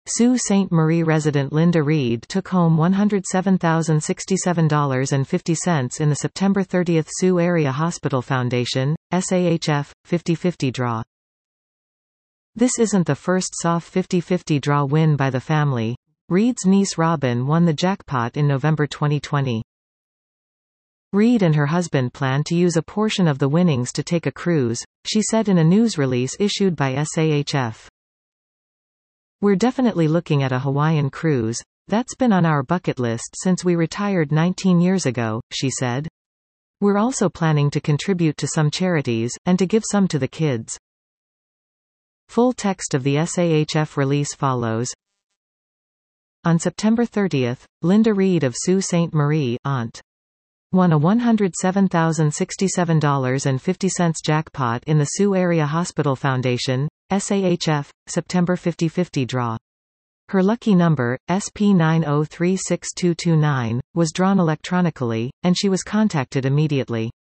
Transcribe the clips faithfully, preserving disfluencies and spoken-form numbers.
Sault Ste. Marie resident Linda Reed took home one hundred seven thousand sixty-seven dollars and fifty cents in the September thirtieth Sault Area Hospital Foundation, S A H F, fifty fifty draw. This isn't the first soft fifty fifty draw win by the family. Reed's niece Robin won the jackpot in November twenty twenty. Reed and her husband plan to use a portion of the winnings to take a cruise, she said in a news release issued by S A H F. "We're definitely looking at a Hawaiian cruise. That's been on our bucket list since we retired nineteen years ago," she said. "We're also planning to contribute to some charities, and to give some to the kids." Full text of the S A H F release follows. On September thirtieth, Linda Reed of Sault Ste. Marie, Aunt. won a one hundred seven thousand sixty-seven dollars and fifty cents jackpot in the Sault Area Hospital Foundation, S A H F, September fifty fifty draw. Her lucky number, S P nine zero three six two two nine, was drawn electronically, and she was contacted immediately.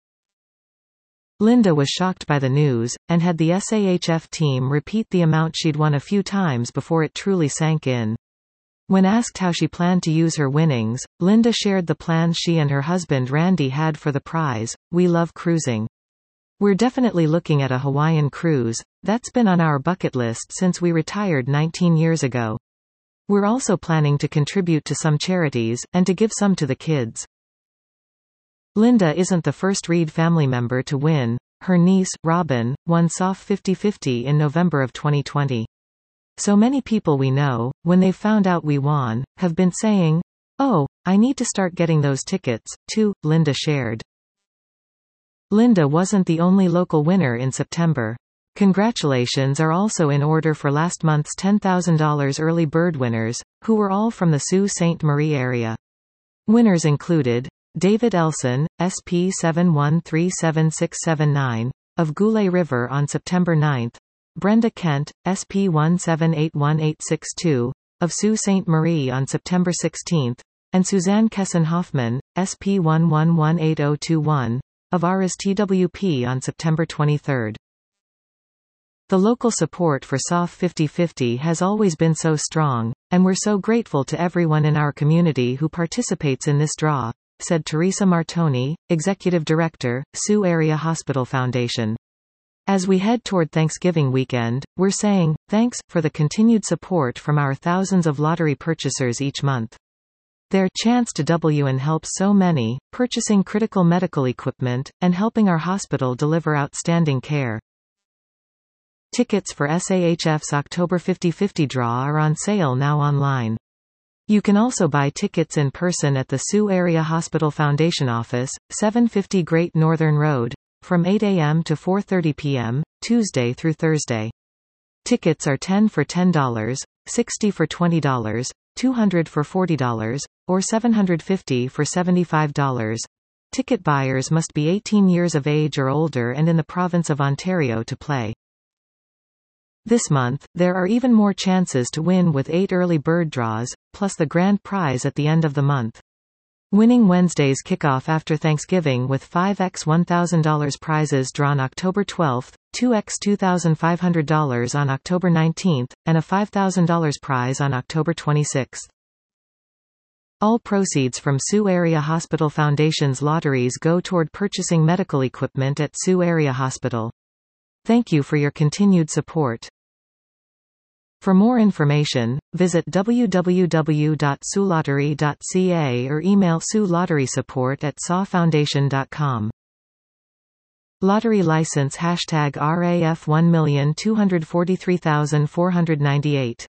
Linda was shocked by the news, and had the S A H F team repeat the amount she'd won a few times before it truly sank in. When asked how she planned to use her winnings, Linda shared the plans she and her husband Randy had for the prize. "We love cruising. We're definitely looking at a Hawaiian cruise. That's been on our bucket list since we retired nineteen years ago. We're also planning to contribute to some charities, and to give some to the kids." Linda isn't the first Reed family member to win. Her niece, Robin, won soft fifty fifty in November of twenty twenty. "So many people we know, when they've found out we won, have been saying, 'Oh, I need to start getting those tickets, too,'" Linda shared. Linda wasn't the only local winner in September. Congratulations are also in order for last month's ten thousand dollars early bird winners, who were all from the Sault Ste. Marie area. Winners included David Elson, S P seven one three seven six seven nine, of Goulet River on September ninth, Brenda Kent, S P one seven eight one eight six two, of Sault Ste. Marie on September sixteenth, and Suzanne Kesson-Hoffman, S P one one one eight zero two one, of Aras T W P on September twenty-third. The local support for Soft fifty fifty has always been so strong, and we're so grateful to everyone in our community who participates in this draw, said Teresa Martoni, Executive Director, Sault Area Hospital Foundation. "As we head toward Thanksgiving weekend, we're saying, thanks, for the continued support from our thousands of lottery purchasers each month. Their chance to W and help so many, purchasing critical medical equipment, and helping our hospital deliver outstanding care." Tickets for S A H F's October fifty fifty draw are on sale now online. You can also buy tickets in person at the Sault Area Hospital Foundation office, seven fifty Great Northern Road, from eight a m to four thirty p m, Tuesday through Thursday. Tickets are ten for ten dollars, sixty for twenty dollars, two hundred for forty dollars, or seven hundred fifty for seventy-five dollars. Ticket buyers must be eighteen years of age or older and in the province of Ontario to play. This month, there are even more chances to win with eight early bird draws, plus the grand prize at the end of the month. Winning Wednesdays kick off after Thanksgiving with five by one thousand dollars prizes drawn October twelfth, two by two thousand five hundred dollars on October nineteenth, and a five thousand dollars prize on October twenty-sixth. All proceeds from Sault Area Hospital Foundation's lotteries go toward purchasing medical equipment at Sault Area Hospital. Thank you for your continued support. For more information, visit w w w dot sault lottery dot c a or email Sault Lottery Support at saw foundation dot com. Lottery license hashtag R A F one million two hundred forty-three thousand four hundred ninety-eight.